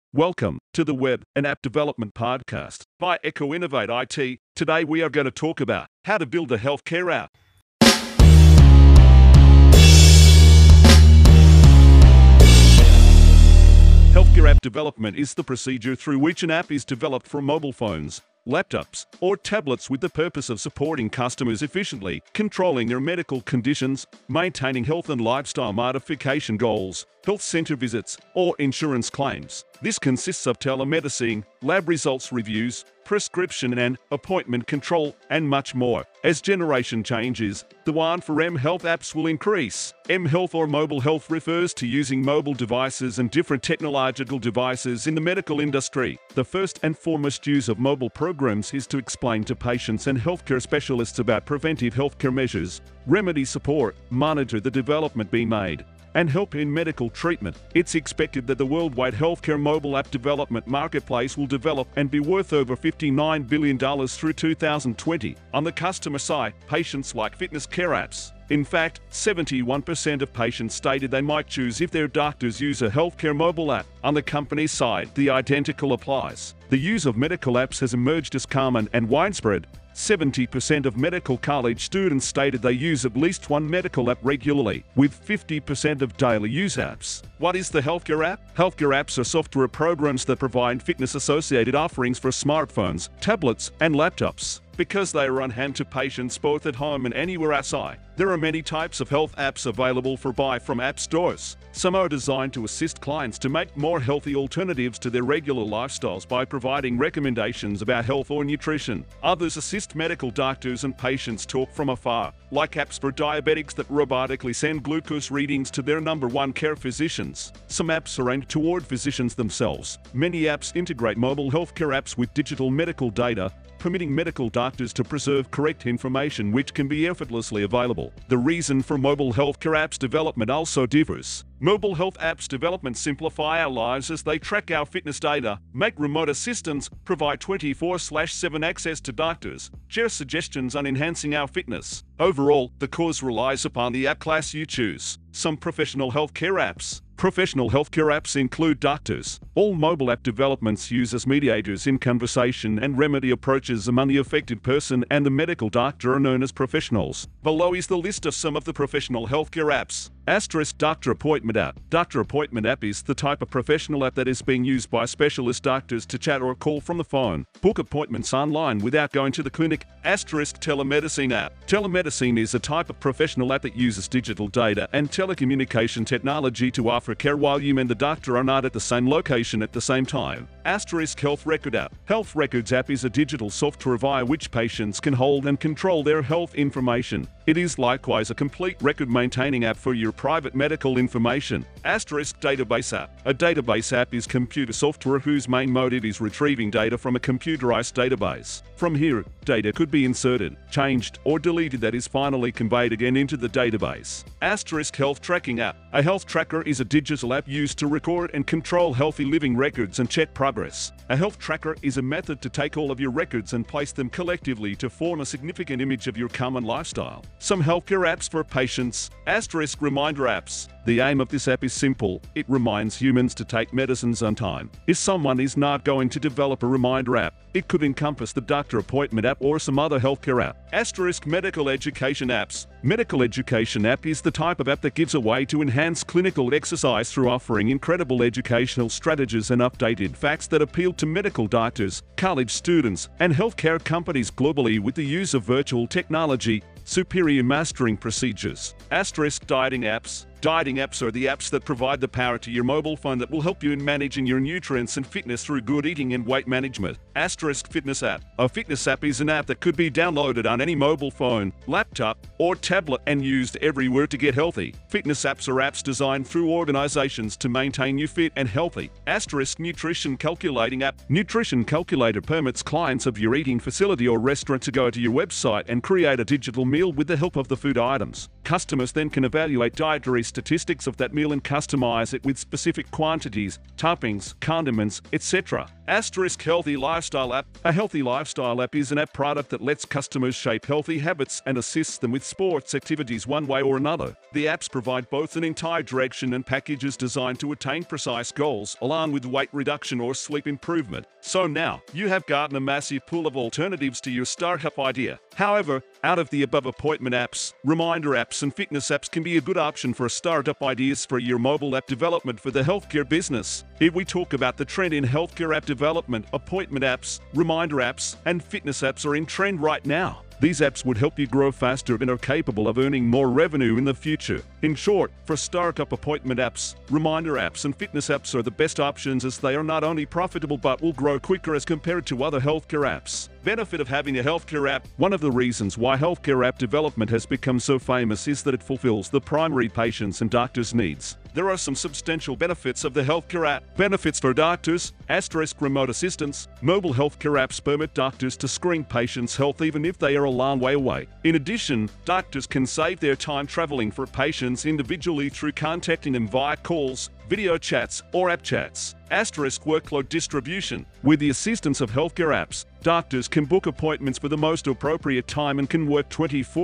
Welcome to the Web and App Development Podcast by Echo Innovate IT. Today we are going to talk about how to build a healthcare app. Healthcare app development is the procedure through which an app is developed for mobile phones, laptops, or tablets with the purpose of supporting customers efficiently, controlling their medical conditions, maintaining health and lifestyle modification goals, health center visits, or insurance claims. This consists of telemedicine, lab results reviews, prescription and appointment control, and much more. As generation changes, the demand for mHealth apps will increase. mHealth or mobile health refers to using mobile devices and different technological devices in the medical industry. The first and foremost use of mobile programs is to explain to patients and healthcare specialists about preventive healthcare measures, remedy support, monitor the development being made, and help in medical treatment. It's expected that the worldwide healthcare mobile app development marketplace will develop and be worth over $59 billion through 2020. On the customer side, patients like fitness care apps. In fact, 71% of patients stated they might choose if their doctors use a healthcare mobile app. On the company's side, the identical applies. The use of medical apps has emerged as common and widespread. 70% of medical college students stated they use at least one medical app regularly, with 50% of daily use apps. What is the healthcare app? Healthcare apps are software programs that provide fitness-associated offerings for smartphones, tablets, and laptops. Because they are on hand to patients both at home and anywhere outside, there are many types of health apps available for buy from app stores. Some are designed to assist clients to make more healthy alternatives to their regular lifestyles by providing recommendations about health or nutrition. Others assist medical doctors and patients talk from afar, like apps for diabetics that robotically send glucose readings to their #1 care physicians. Some apps are aimed toward physicians themselves. Many apps integrate mobile healthcare apps with digital medical data, permitting medical doctors to preserve correct information which can be effortlessly available. The reason for mobile healthcare apps development also differs. Mobile health apps development simplify our lives as they track our fitness data, make remote assistance, provide 24/7 access to doctors, share suggestions on enhancing our fitness. Overall, the course relies upon the app class you choose. Some professional healthcare apps. Professional healthcare apps include doctors. All mobile app developments use as mediators in conversation and remedy approaches among the affected person and the medical doctor are known as professionals. Below is the list of some of the professional healthcare apps. Doctor Appointment App. Doctor Appointment App is the type of professional app that is being used by specialist doctors to chat or call from the phone, book appointments online without going to the clinic. Telemedicine App. Telemedicine is a type of professional app that uses digital data and telecommunication technology to offer care while you and the doctor are not at the same location at the same time. Health Record App. Health Records App is a digital software via which patients can hold and control their health information. It is likewise a complete record-maintaining app for your private medical information. Database App. A database app is computer software whose main motive is retrieving data from a computerized database. From here, data could be inserted, changed, or deleted that is finally conveyed again into the database. Health Tracking App. A health tracker is a digital app used to record and control healthy living records and check progress. A health tracker is a method to take all of your records and place them collectively to form a significant image of your common lifestyle. Some healthcare apps for patients. Reminder apps. The aim of this app is simple. It reminds humans to take medicines on time. If someone is not going to develop a reminder app, it could encompass the doctor appointment app or some other healthcare app. Medical education apps. Medical education app is the type of app that gives a way to enhance clinical exercise through offering incredible educational strategies and updated facts that appeal to medical doctors, college students, and healthcare companies globally with the use of virtual technology, superior mastering procedures. Dieting apps. Dieting apps are the apps that provide the power to your mobile phone that will help you in managing your nutrients and fitness through good eating and weight management. Fitness App. A fitness app is an app that could be downloaded on any mobile phone, laptop, or tablet and used everywhere to get healthy. Fitness apps are apps designed through organizations to maintain you fit and healthy. Nutrition Calculating App. Nutrition Calculator permits clients of your eating facility or restaurant to go to your website and create a digital meal with the help of the food items. Customers then can evaluate dietary statistics of that meal and customize it with specific quantities, toppings, condiments, etc. Asterisk Healthy Lifestyle App. A healthy lifestyle app is an app product that lets customers shape healthy habits and assists them with sports activities one way or another. The apps provide both an entire direction and packages designed to attain precise goals, along with weight reduction or sleep improvement. So now, you have gotten a massive pool of alternatives to your startup idea. However, out of the above appointment apps, reminder apps and fitness apps can be a good option for startup ideas for your mobile app development for the healthcare business. If we talk about the trend in healthcare app development, appointment apps, reminder apps, and fitness apps are in trend right now. These apps would help you grow faster and are capable of earning more revenue in the future. In short, for startup appointment apps, reminder apps and fitness apps are the best options as they are not only profitable but will grow quicker as compared to other healthcare apps. Benefit of having a healthcare app. One of the reasons why healthcare app development has become so famous is that it fulfills the primary patients' and doctors' needs. There are some substantial benefits of the healthcare app. Benefits for doctors, asterisk remote assistance. Mobile healthcare apps permit doctors to screen patients' health even if they are a long way away. In addition, doctors can save their time traveling for patients individually through contacting them via calls, video chats, or app chats. Asterisk workload distribution. With the assistance of healthcare apps, doctors can book appointments for the most appropriate time and can work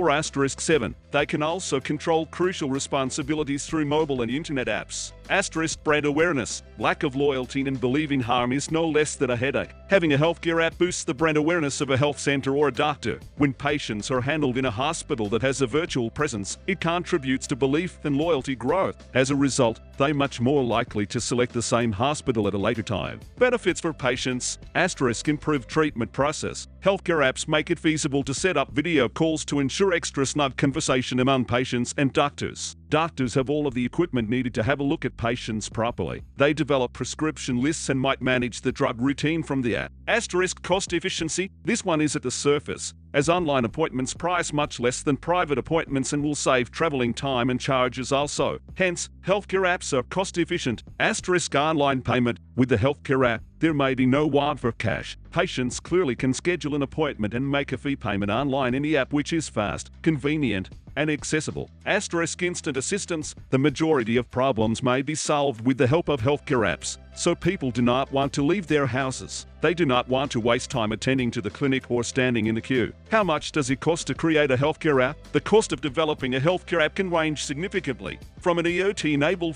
24/7. They can also control crucial responsibilities through mobile and internet apps. Asterisk brand awareness. Lack of loyalty and believing harm is no less than a headache. Having a healthcare app boosts the brand awareness of a health center or a doctor. When patients are handled in a hospital that has a virtual presence, it contributes to belief and loyalty growth. As a result, they're much more likely to select the same hospital at a later time. Benefits for patients. Asterisk improved treatment process. Healthcare apps make it feasible to set up video calls to ensure extra snug conversation among patients and doctors. Doctors have all of the equipment needed to have a look at patients properly. They develop prescription lists and might manage the drug routine from the app. Asterisk cost efficiency. This one is at the surface, as online appointments price much less than private appointments and will save traveling time and charges also. Hence, healthcare apps are cost efficient. Asterisk online payment. With the healthcare app, there may be no want for cash. Patients clearly can schedule an appointment and make a fee payment online in the app, which is fast, convenient, and accessible. Asterisk instant assistance. The majority of problems may be solved with the help of healthcare apps, so people do not want to leave their houses. They do not want to waste time attending to the clinic or standing in the queue. How much does it cost to create a healthcare app? The cost of developing a healthcare app can range significantly, from an EOT-enabled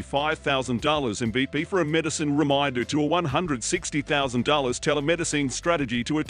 $45,000 MVP for a medicine reminder to a $160,000 telemedicine strategy to a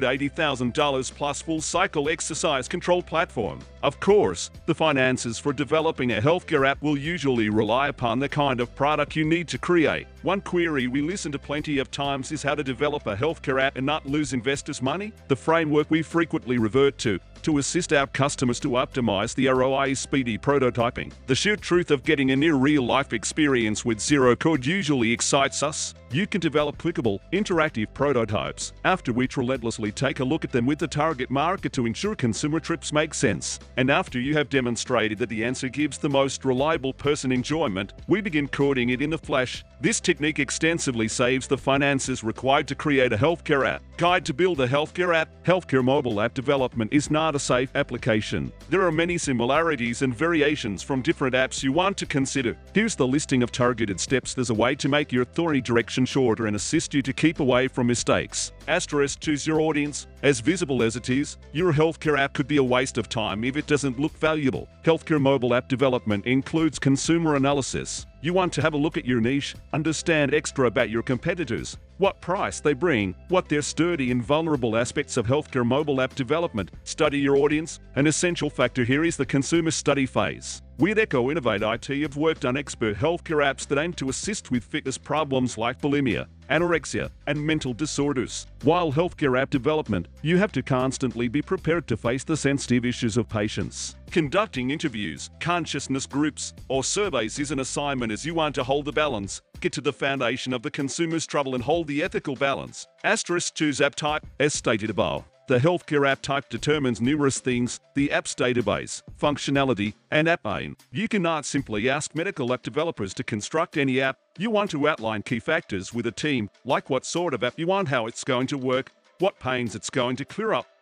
$280,000 plus full-cycle exercise control platform. Of course, the finances for developing a healthcare app will usually rely upon the kind of product you need to create. One query we listen to plenty of times is how to develop a healthcare app and not lose investors' money. The framework we frequently revert to assist our customers to optimize the ROI is speedy prototyping. The sheer truth of getting a near real-life experience with zero code usually excites us. You can develop clickable, interactive prototypes, after which relentlessly take a look at them with the target market to ensure consumer trips make sense. And after you have demonstrated that the answer gives the most reliable person enjoyment, we begin coding it in the flesh. This technique extensively saves the finances required to create a healthcare app. Guide to build a healthcare app. Healthcare mobile app development is not a safe application. There are many similarities and variations from different apps you want to consider. Here's the listing of targeted steps as a way to make your authority direction shorter and assist you to keep away from mistakes. Asterisk choose your audience. As visible as it is, your healthcare app could be a waste of time if it doesn't look valuable. Healthcare mobile app development includes consumer analysis. You want to have a look at your niche, understand extra about your competitors, what price they bring, what their sturdy and vulnerable aspects of healthcare mobile app development. Study your audience. An essential factor here is the consumer study phase. We at Echo Innovate IT have worked on expert healthcare apps that aim to assist with fitness problems like bulimia, anorexia, and mental disorders. While healthcare app development, you have to constantly be prepared to face the sensitive issues of patients. Conducting interviews, consciousness groups, or surveys is an assignment as you want to hold the balance, get to the foundation of the consumer's trouble and hold the ethical balance. Asterisk choose app type. As stated above, the healthcare app type determines numerous things: the app's database, functionality, and app aim. You cannot simply ask medical app developers to construct any app. You want to outline key factors with a team, like what sort of app you want, how it's going to work, what pains it's going to clear up,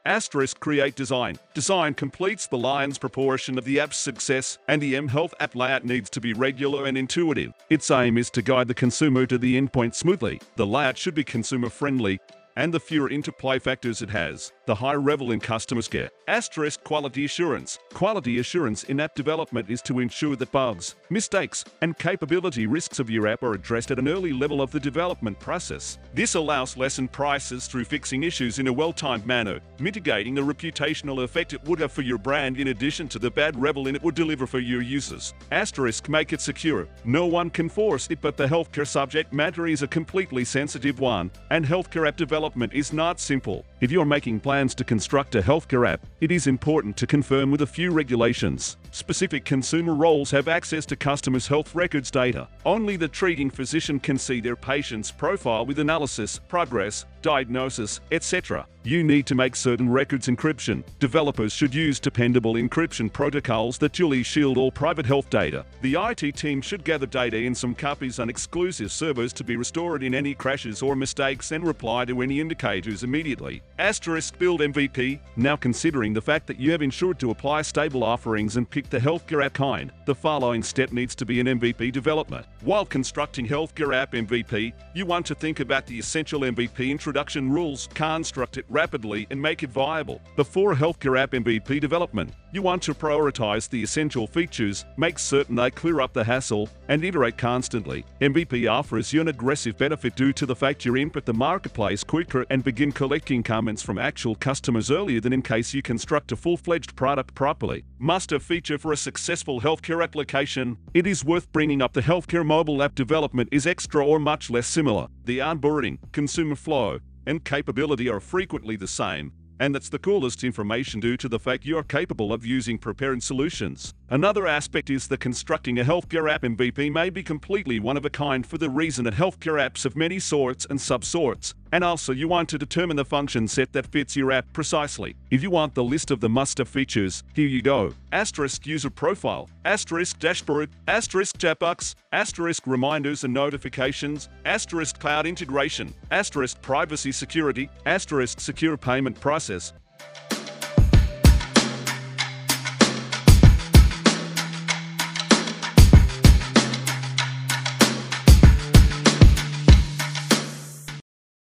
Asterisk create design. Design completes the lion's proportion of the app's success, and the mHealth app layout needs to be regular and intuitive. Its aim is to guide the consumer to the endpoint smoothly. The layout should be consumer-friendly, and the fewer interplay factors it has, the higher level in customer care. Asterisk quality assurance. Quality assurance in app development is to ensure that bugs, mistakes, and capability risks of your app are addressed at an early level of the development process. This allows lessened prices through fixing issues in a well-timed manner, mitigating the reputational effect it would have for your brand in addition to the bad revenue it would deliver for your users. Asterisk make it secure. No one can force it, but the healthcare subject matter is a completely sensitive one, and healthcare app development is not simple. If you're making plans to construct a healthcare app, it is important to confirm with a few regulations. Specific consumer roles have access to customers' health records data. Only the treating physician can see their patient's profile with analysis, progress, diagnosis, etc. You need to make certain records encryption. Developers should use dependable encryption protocols that duly shield all private health data. The IT team should gather data in some copies on exclusive servers to be restored in any crashes or mistakes and reply to any indicators immediately. Asterisk build MVP. Now, considering the fact that you have ensured to apply stable offerings and pick the healthcare app kind, the following step needs to be an MVP development. While constructing healthcare app MVP, you want to think about the essential MVP introduction rules, construct it rapidly, and make it viable. Before healthcare app MVP development, you want to prioritize the essential features, make certain they clear up the hassle, and iterate constantly. MVP offers you an aggressive benefit due to the fact you input the marketplace quicker and begin collecting comments from actual customers earlier than in case you construct a full-fledged product properly. Must-have feature for a successful healthcare application. It is worth bringing up the healthcare mobile app development is extra or much less similar. The onboarding, consumer flow, and capability are frequently the same, and that's the coolest information due to the fact you are capable of using prepared solutions. Another aspect is that constructing a healthcare app MVP may be completely one of a kind for the reason that healthcare apps have many sorts and subsorts, and also you want to determine the function set that fits your app precisely. If you want the list of the must-have features, here you go. Asterisk user profile, asterisk dashboard, asterisk chatbox, asterisk reminders and notifications, asterisk cloud integration, asterisk privacy security, asterisk secure payment process.